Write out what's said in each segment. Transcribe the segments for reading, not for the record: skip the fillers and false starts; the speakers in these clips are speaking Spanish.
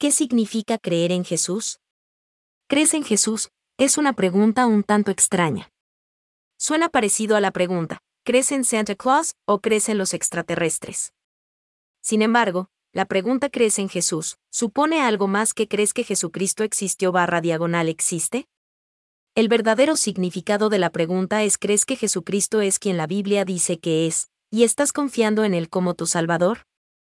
¿Qué significa creer en Jesús? ¿Crees en Jesús? Es una pregunta un tanto extraña. Suena parecido a la pregunta, ¿crees en Santa Claus o crees en los extraterrestres? Sin embargo, la pregunta ¿crees en Jesús? ¿Supone algo más que crees que Jesucristo existió/existe? El verdadero significado de la pregunta es ¿crees que Jesucristo es quien la Biblia dice que es, y estás confiando en Él como tu Salvador?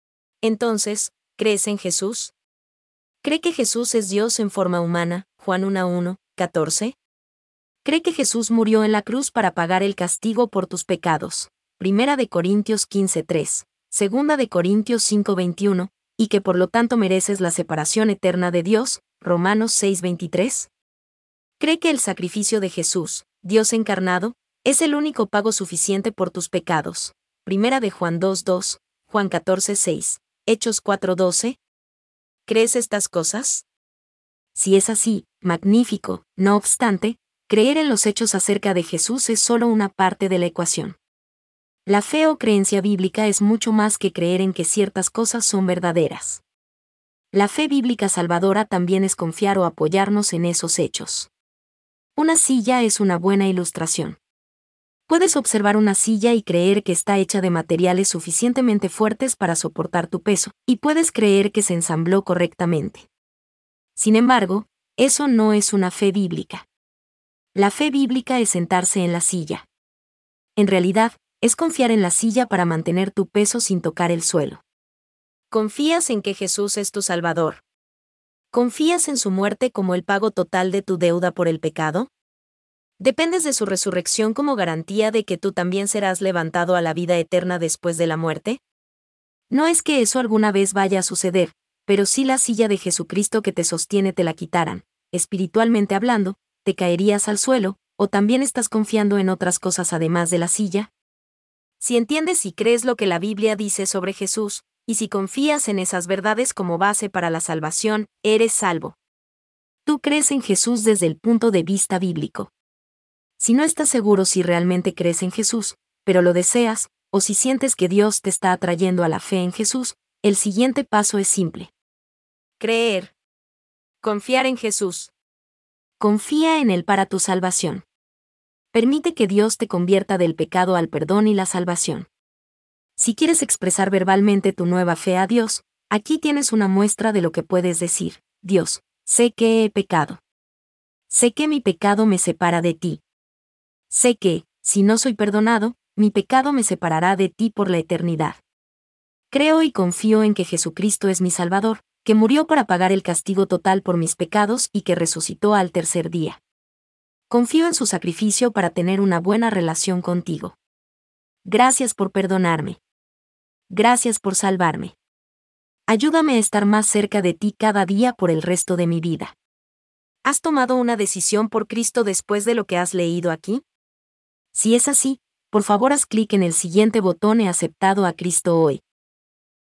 Entonces, ¿crees en Jesús? ¿Cree que Jesús es Dios en forma humana? Juan 1:1, 14. ¿Cree que Jesús murió en la cruz para pagar el castigo por tus pecados? 1 Corintios 15:3, 2 Corintios 5:21, y que por lo tanto mereces la separación eterna de Dios? Romanos 6:23. ¿Cree que el sacrificio de Jesús, Dios encarnado, es el único pago suficiente por tus pecados? 1 Juan 2:2, Juan 14:6, Hechos 4:12. ¿Crees estas cosas? Si es así, magnífico. No obstante, creer en los hechos acerca de Jesús es solo una parte de la ecuación. La fe o creencia bíblica es mucho más que creer en que ciertas cosas son verdaderas. La fe bíblica salvadora también es confiar o apoyarnos en esos hechos. Una silla es una buena ilustración. Puedes observar una silla y creer que está hecha de materiales suficientemente fuertes para soportar tu peso, y puedes creer que se ensambló correctamente. Sin embargo, eso no es una fe bíblica. La fe bíblica es sentarse en la silla. En realidad, es confiar en la silla para mantener tu peso sin tocar el suelo. ¿Confías en que Jesús es tu Salvador? ¿Confías en su muerte como el pago total de tu deuda por el pecado? ¿Dependes de su resurrección como garantía de que tú también serás levantado a la vida eterna después de la muerte? No es que eso alguna vez vaya a suceder, pero si la silla de Jesucristo que te sostiene te la quitaran, espiritualmente hablando, te caerías al suelo, o también estás confiando en otras cosas además de la silla. Si entiendes y crees lo que la Biblia dice sobre Jesús, y si confías en esas verdades como base para la salvación, eres salvo. Tú crees en Jesús desde el punto de vista bíblico. Si no estás seguro si realmente crees en Jesús, pero lo deseas, o si sientes que Dios te está atrayendo a la fe en Jesús, el siguiente paso es simple. Creer. Confiar en Jesús. Confía en Él para tu salvación. Permite que Dios te convierta del pecado al perdón y la salvación. Si quieres expresar verbalmente tu nueva fe a Dios, aquí tienes una muestra de lo que puedes decir. Dios, sé que he pecado. Sé que mi pecado me separa de ti. Sé que, si no soy perdonado, mi pecado me separará de ti por la eternidad. Creo y confío en que Jesucristo es mi Salvador, que murió para pagar el castigo total por mis pecados y que resucitó al tercer día. Confío en su sacrificio para tener una buena relación contigo. Gracias por perdonarme. Gracias por salvarme. Ayúdame a estar más cerca de ti cada día por el resto de mi vida. ¿Has tomado una decisión por Cristo después de lo que has leído aquí? Si es así, por favor haz clic en el siguiente botón He aceptado a Cristo hoy.